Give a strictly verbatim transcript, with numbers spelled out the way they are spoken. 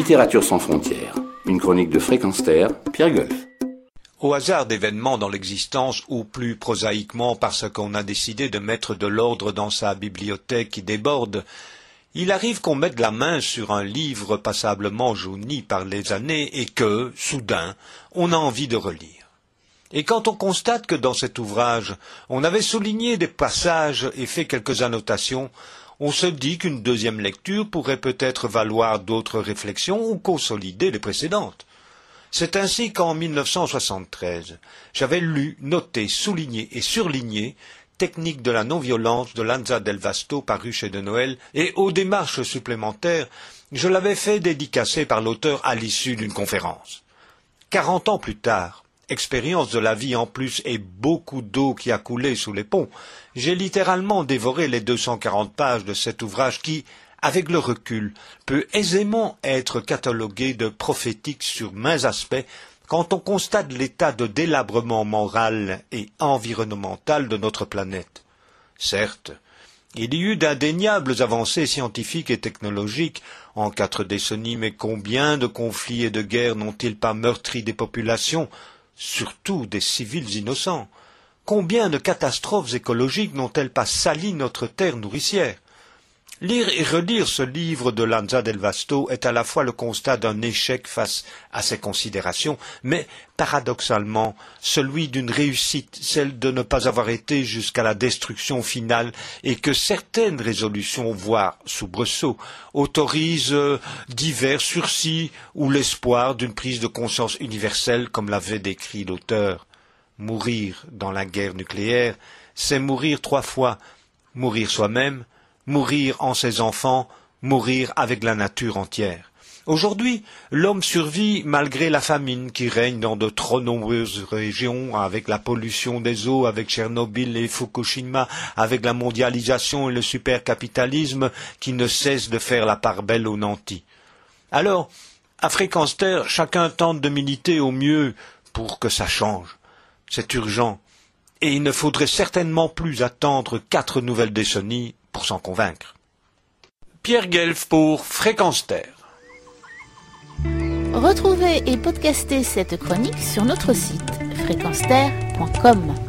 Littérature sans frontières, une chronique de Fréquence Terre, Pierre Golf. Au hasard d'événements dans l'existence, ou plus prosaïquement parce qu'on a décidé de mettre de l'ordre dans sa bibliothèque qui déborde, il arrive qu'on mette la main sur un livre passablement jauni par les années et que, soudain, on a envie de relire. Et quand on constate que dans cet ouvrage, on avait souligné des passages et fait quelques annotations, on se dit qu'une deuxième lecture pourrait peut-être valoir d'autres réflexions ou consolider les précédentes. C'est ainsi qu'en mille neuf cent soixante-treize, j'avais lu, noté, souligné et surligné Technique de la non-violence de Lanza del Vasto paru chez De Noël, et aux démarches supplémentaires, je l'avais fait dédicacer par l'auteur à l'issue d'une conférence. Quarante ans plus tard, expérience de la vie en plus et beaucoup d'eau qui a coulé sous les ponts, j'ai littéralement dévoré les deux cent quarante pages de cet ouvrage qui, avec le recul, peut aisément être catalogué de prophétique sur maints aspects quand on constate l'état de délabrement moral et environnemental de notre planète. Certes, il y eut d'indéniables avancées scientifiques et technologiques en quatre décennies, mais combien de conflits et de guerres n'ont-ils pas meurtri des populations, surtout des civils innocents? Combien de catastrophes écologiques n'ont-elles pas sali notre terre nourricière? Lire et relire ce livre de Lanza del Vasto est à la fois le constat d'un échec face à ces considérations, mais paradoxalement celui d'une réussite, celle de ne pas avoir été jusqu'à la destruction finale et que certaines résolutions, voire soubresauts, autorisent euh, divers sursis ou l'espoir d'une prise de conscience universelle comme l'avait décrit l'auteur. Mourir dans la guerre nucléaire, c'est mourir trois fois, mourir soi-même, mourir en ses enfants, mourir avec la nature entière. Aujourd'hui, l'homme survit malgré la famine qui règne dans de trop nombreuses régions, avec la pollution des eaux, avec Tchernobyl et Fukushima, avec la mondialisation et le supercapitalisme qui ne cesse de faire la part belle aux nantis. Alors, à Fréquence Terre, chacun tente de militer au mieux pour que ça change. C'est urgent, et il ne faudrait certainement plus attendre quatre nouvelles décennies pour s'en convaincre. Pierre Guelf pour Fréquence Terre. Retrouvez et podcastez cette chronique sur notre site fréquence terre point com.